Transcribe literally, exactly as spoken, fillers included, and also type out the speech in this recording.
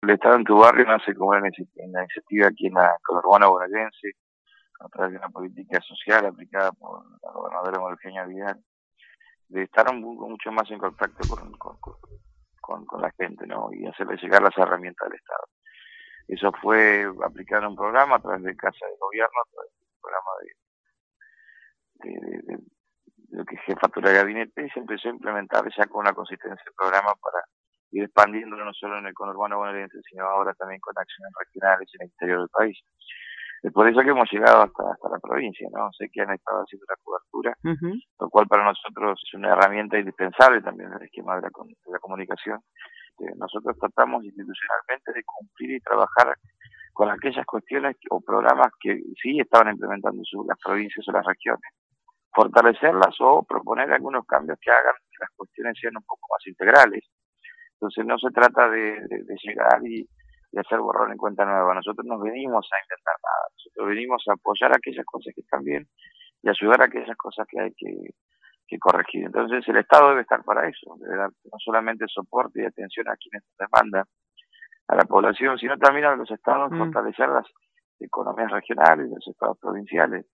El Estado en tu barrio nace como una iniciativa aquí en la conurbana bonaerense, a través de una política social aplicada por la gobernadora María Eugenia Vidal, de estar un poco mucho más en contacto con, con, con, con la gente, ¿no? Y hacerle llegar las herramientas del Estado. Eso fue aplicado en un programa a través de Casa de Gobierno, a través del programa de, de, de, de, de lo que es jefatura de gabinete, y se empezó a implementar ya con una consistencia del programa para ir expandiéndolo no solo en el conurbano bonaerense, sino ahora también con acciones regionales en el interior del país. Es por eso que hemos llegado hasta, hasta la provincia, ¿no? Sé que han estado haciendo la cobertura, uh-huh. Lo cual para nosotros es una herramienta indispensable también en el esquema de la, de la comunicación. Eh, nosotros tratamos institucionalmente de cumplir y trabajar con aquellas cuestiones o programas que sí estaban implementando su, las provincias o las regiones, fortalecerlas o proponer algunos cambios que hagan que las cuestiones sean un poco más integrales. Entonces no se trata de, de, de llegar y de hacer borrón en cuenta nueva. Nosotros nos venimos a intentar nada, nosotros venimos a apoyar aquellas cosas que están bien y ayudar a aquellas cosas que hay que, que corregir. Entonces el Estado debe estar para eso, debe dar no solamente soporte y atención a quienes demandan a la población, sino también a los estados, mm. fortalecer las economías regionales, los estados provinciales.